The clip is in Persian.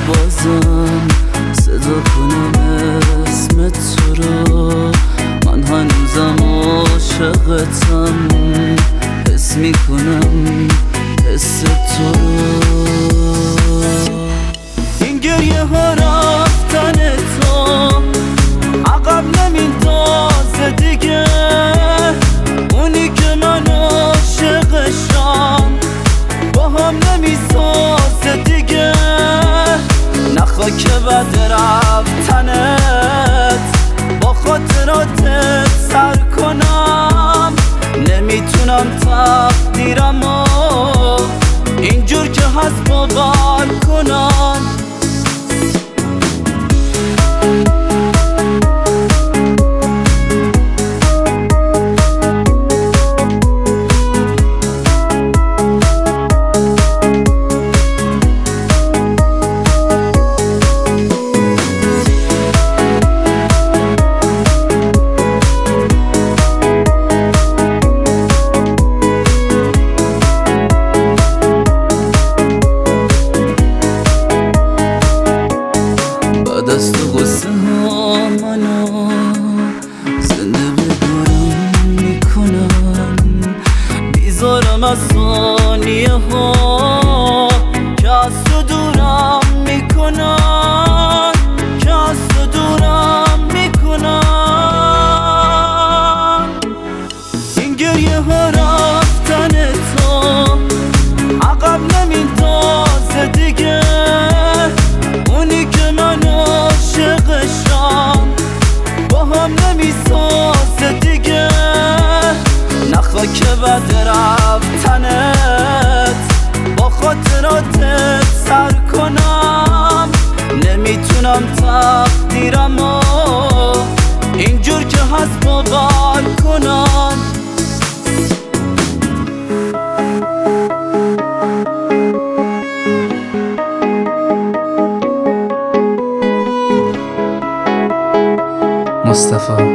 بازم صدا کنم اسم تو رو، من هنوزم عاشقتم، حس میکنم حس تو رو. این گریه ها رفتن تو عقب نمیندازه دیگه، اونی که من عاشقشم با هم نمیسازه دیگه. نخوا که بد رفتنت با خاطراتت سر کنم، نمیتونم تقدیرمو اینجور که هست باور کنم. دست و غصه ها منو زنده بگارم میکنن، بیزارم از ثانیه ها که از تو دورم میکنن، که از تو دورم میکنن. این گریه ها رفتن تو عقب نمیندازه دیگه، اونی که من عاشقشم با هم نمیسازه دیگه. نخوا که بد رفتنت با خاطراتت سر کنم، نمیتونم تقدیرمو اینجور که هست باور کنم. مصطفی